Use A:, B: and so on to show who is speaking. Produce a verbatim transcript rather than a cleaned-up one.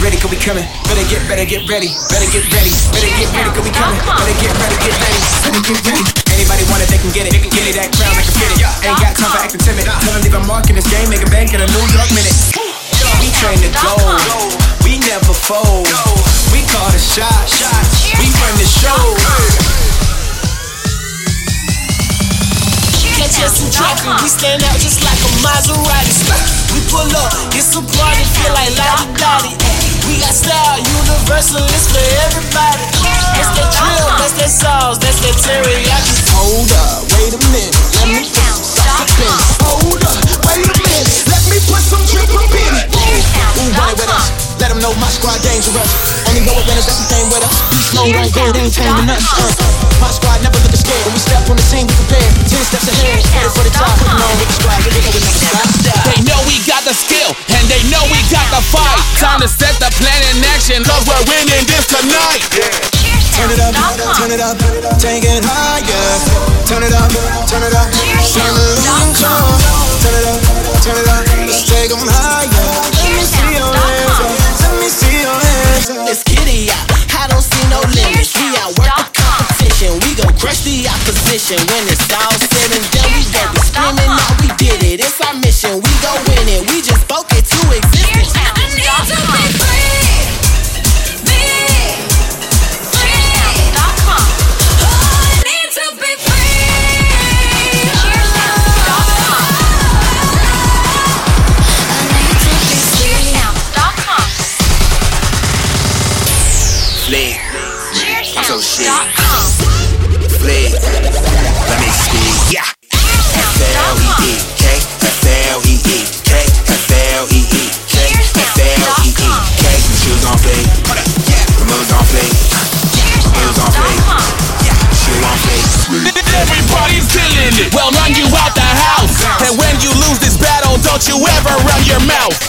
A: ready, cause we coming. Better get, better get ready. Better get ready. Better get ready, cause we coming. Better get ready, get ready. Better get ready. Anybody want it, they can get it. They can get it, that crown, they can fit it. Ain't got time for acting timid. Tell them leave a mark in this game, make a bank in a New York minute. We train to go. We never fold. We call the shots. We run the show.
B: Catch us in traffic, we stand out just like a Maserati. We pull up, it's a party, feel like lottie-dottie. We got style, universal, it's for everybody. That's that drill, that's that sauce, that's that teriyaki.
A: Hold up, wait a minute, let me put some sauce up in it. Hold up, wait a minute, let me put some drip up in it. Ooh, run it with us, let them know my squad dangerous. Only go with winners, that's the thing with us. Beast mode on go, they ain't taming us. Uh, my squad never looking scared. When we step on the scene, we prepare. Ten steps ahead, headed for the top. Putting on with the squad, we know we never stop.
C: They know we got the skill, and they know we got the fight. Time to set the plan in action, cause we're winning this tonight.
A: Turn it up, turn it up, take it higher. Turn it up, turn it up, turn it up. Turn it up, turn it up, let's take them higher. Let me see your hands up, let me see your hands up.
B: Let's get it out, I don't see no limits. We outwork the competition, we gon' crush the opposition. When it's all said and done, we gon' be screaming out we did it. It's our mission, we gon' win it. We just spoke it to existence.
D: I need to be free.
A: Flee, I'm so shit. Flee, let me speak. Yeah. F L E E K, F L E E K, F L E E K, F L E E K. Shoes on flee, the moves on flee, moves on flee, shoes on flee.
C: Everybody's killing it. Well, run you out the house, and when you lose this battle, don't you ever run your mouth.